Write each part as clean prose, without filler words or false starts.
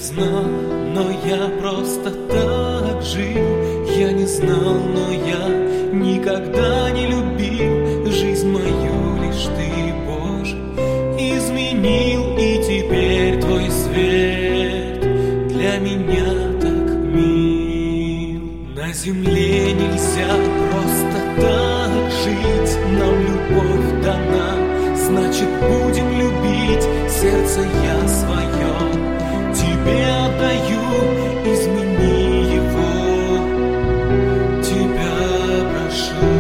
знал, но я просто так жил. Я не знал, но я никогда не любил. Жизнь мою лишь ты, Боже, изменил. И теперь твой свет для меня так мил. На земле нельзя просто так жить. Нам любовь дана, значит будем любить. Сердце я свое тебе отдаю, измени его, тебя прошу.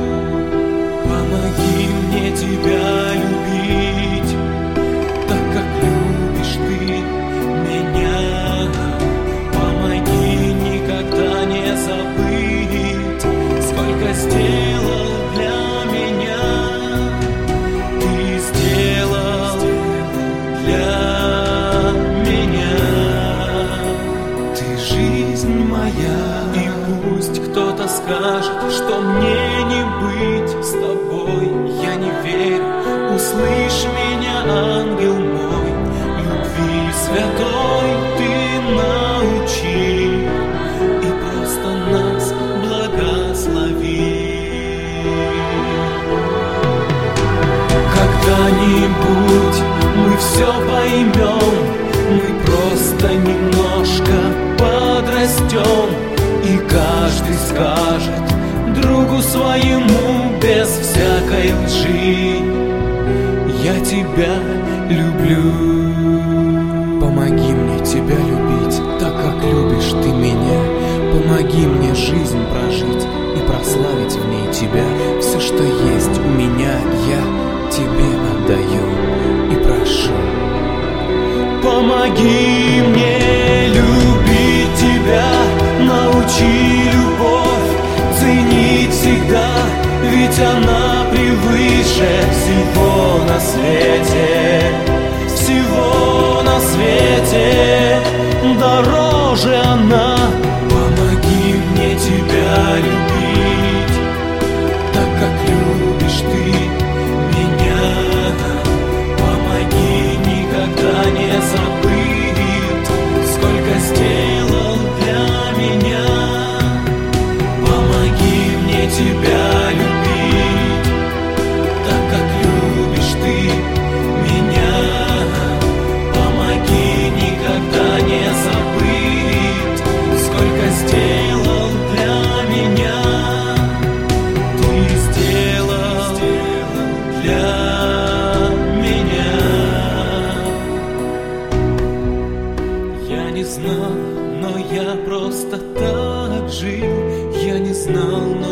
Помоги мне тебя любить, так как любишь ты меня. Помоги никогда не забыть, сколько сделал для меня. Ты сделал для и пусть кто-то скажет, что мне не быть с тобой, я не верю. Услышь меня, ангел мой, любви святой ты научи и просто нас благослови. Когда-нибудь мы все поймем, мы просто немножко подрастем, и каждый скажет другу своему без всякой лжи: я тебя люблю. Помоги мне тебя любить, так как любишь ты меня. Помоги мне жизнь прожить и прославить в ней тебя. Все, что есть у меня, я тебе отдаю и прошу. Помоги мне любить тебя, научи любовь ценить всегда, ведь она превыше всего на свете, всего на свете, дороже она. Помоги мне тебя любить, так как любишь ты меня. Помоги никогда не забыть, сколько сделал для меня. Помоги мне тебя любить, так как любишь ты меня. Помоги никогда не забыть, сколько сделал для меня. Ты сделал для меня. Не знал, но я просто так жил. Я не знал,